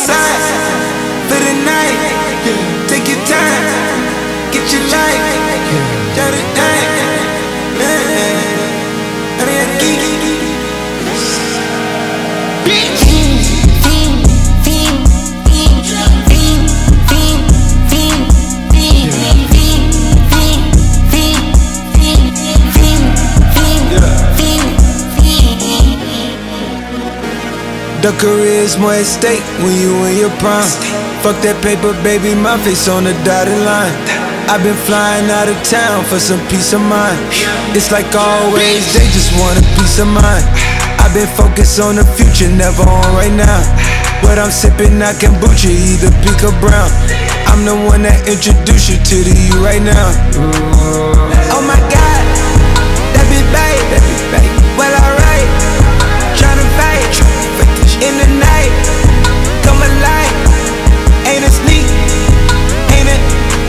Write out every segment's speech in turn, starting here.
side for the night. Take your time, get your life. Got it done. I mean, I geek. The career's more at stake when you in your prime. Fuck that paper, baby, my face on the dotted line. I've been flying out of town for some peace of mind. It's like always, they just want a peace of mind. I've been focused on the future, never on right now. What I'm sipping, I kombucha, either pink or brown. I'm the one that introduced you to the you right now. Oh my God, that be babe, well alright. Tryna fight in the night, come alive. Ain't it sneak? Ain't it?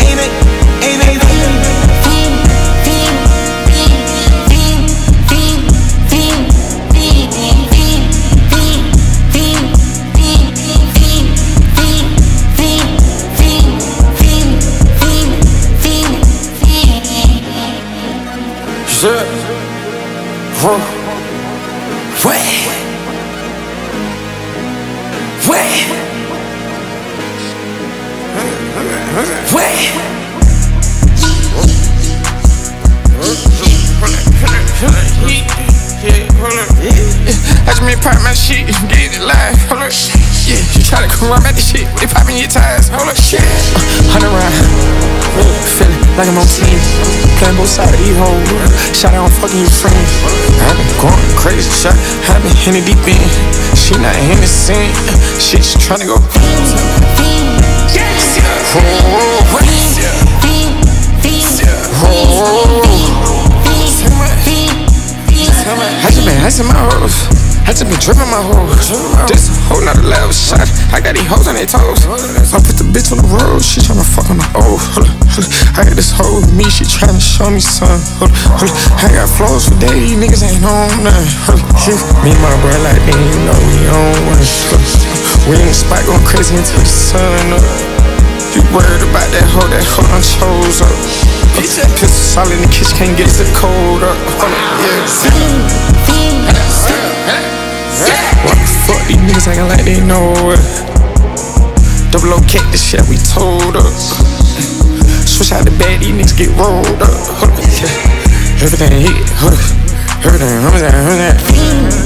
I just made pop my shit, get it live, hold up. Yeah, you try to come around at the shit, they popping your tires, hold up. 100 round, feeling like I'm on team. Playing both sides of these hoes, shot out on fucking your friends. I been going crazy, shot, I been in the deep end. She not in the scene, she just tryna go. I just my hoes. I just been dripping my hoes. This whole nother level shot. I got these hoes on their toes. I put the bitch on the road. She tryna fuck on the old. I got this hoe with me. She tryna show me something. I got flows for days. Niggas ain't on nothing. Me and my bro like they ain't know we on one. We in the spot going crazy until the sun up. You worried about that hoe done chose up. Pistol solid in the kitchen, can't get the cold up. What the fuck, these niggas acting like they know it. Double O cake, the shit we told up. Switch out the bag, these niggas get rolled up. Everything hit, everything,